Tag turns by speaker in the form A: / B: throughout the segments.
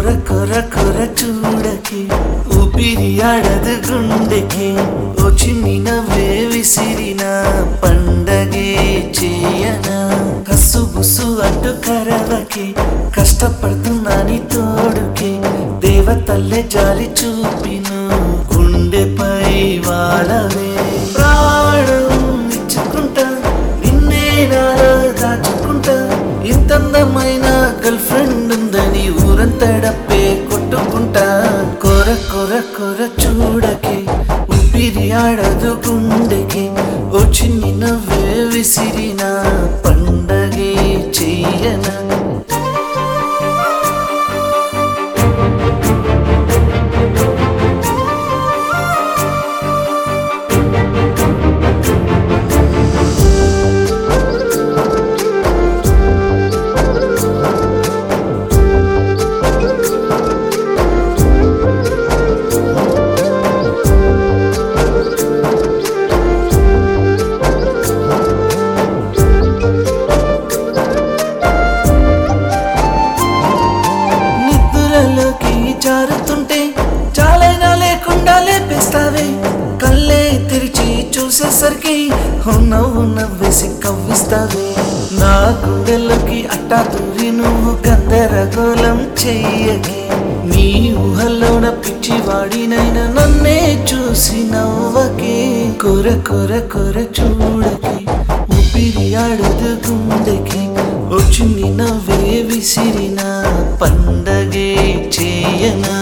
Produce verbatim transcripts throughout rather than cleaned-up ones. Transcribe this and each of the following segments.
A: కొర కొర కొర చూడకి ఊపిరి ఆడదు గుండెకి ఓ చిన్ని నవ్వే విసిరిన పండగే చేయనా కసు బుసు అంటూ కరవకి కష్టపడుతున్నాని తోడుకి దేవతల్లే జాలి చూపిను గుండెపై వాడవే ప్రాణం ఇచ్చుకుంటా నిన్నే నాలో దాచుకుంటా ఇంతందమైన గర్ల్ ఫ్రెండ్ ఉందని ఊరంతడప్పే కొట్టుకుంటా కొర కొర కొర చూడకి ఊపిరి ఆడదు గుండెకి ఓ చిన్ని నవ్వే విసిరిన పండగే చెయ్యనా జారుతుంటే చాలైనా లేకుండా లేపేస్తావే కళ్ళే తెరిచి చూసేసరికి నవ్వు నవ్వేసి కవ్విస్తావే నా గుండెల్లోకి అట్టా దూరి నువ్వు గందరగోళం చెయ్యకి నీ ఊహల్లోన పిచ్చివాడినైనా నన్నే చూసి నవ్వకే కొర కొర కొర చూడకి ఊపిరి ఆడదు గుండెకి ఓ చిన్ని నవ్వే విసిరిన పండగే చేయనా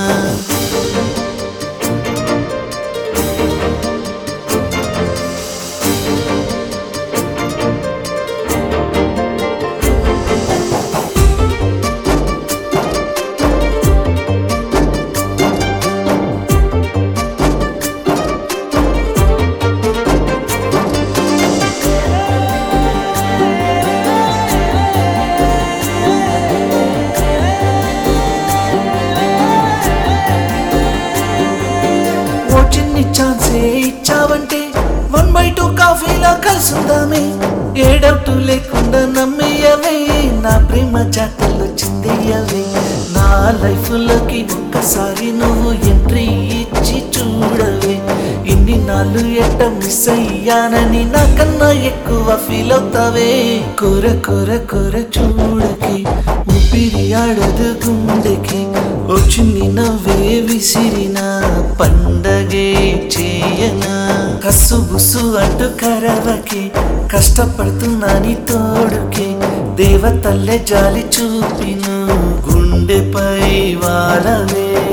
A: ఛాన్సే ఇచ్చావంటే వన్ బై టూ కాఫీలా కలుసుందామే ఏ డౌట్ లేకుండా నమ్మేయవే నా ప్రేమ జాతరలో చిందేయవే నా లైఫ్ లోకి ఒక్కసారి నువ్వు ఎంట్రీ ఇచ్చి చూడవే ఇన్ని నాళ్ళు ఎట్ట మిస్ అయ్యానని నాకన్నా ఎక్కువ ఫీల్ అవుతావే కొర కొర కొర చూడకి ఊపిరి ఆడదు గుండెకి ఓ చిన్ని నవ్వే విసిరిన పండగే చేయనా కసు బుసు అంటూ కరవకి కష్టపడుతున్నాని తోడుకి దేవతల్లే జాలి చూపిను గుండెపై వాడవే